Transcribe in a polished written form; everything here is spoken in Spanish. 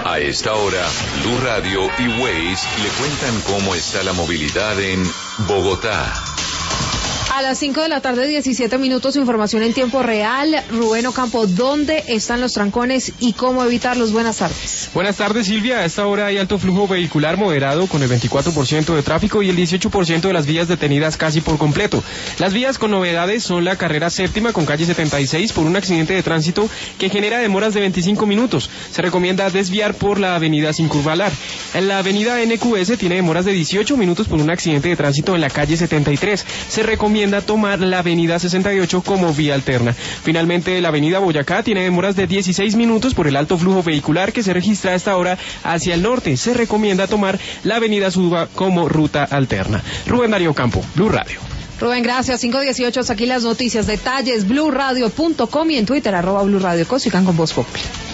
A esta hora, Blue Radio y Waze le cuentan cómo está la movilidad en Bogotá. A las 5 de la tarde, 17 minutos, información en tiempo real. Rubén Ocampo, ¿dónde están los trancones y cómo evitarlos? Buenas tardes. Buenas tardes, Silvia. A esta hora hay alto flujo vehicular moderado con el 24% de tráfico y el 18% de las vías detenidas casi por completo. Las vías con novedades son la carrera séptima con calle 76 por un accidente de tránsito que genera demoras de 25 minutos. Se recomienda desviar por la avenida Circunvalar. En la avenida NQS tiene demoras de 18 minutos por un accidente de tránsito en la calle 73. Se recomienda tomar la avenida 68 como vía alterna. Finalmente, la avenida Boyacá tiene demoras de 16 minutos por el alto flujo vehicular que se registra a esta hora hacia el norte. Se recomienda tomar la avenida Suba como ruta alterna. Rubén Darío Campo, Blue Radio. Rubén, gracias. 5:18, aquí las noticias. Detalles, bluradio.com y en Twitter, @bluradio. Sigan con Voz Populi.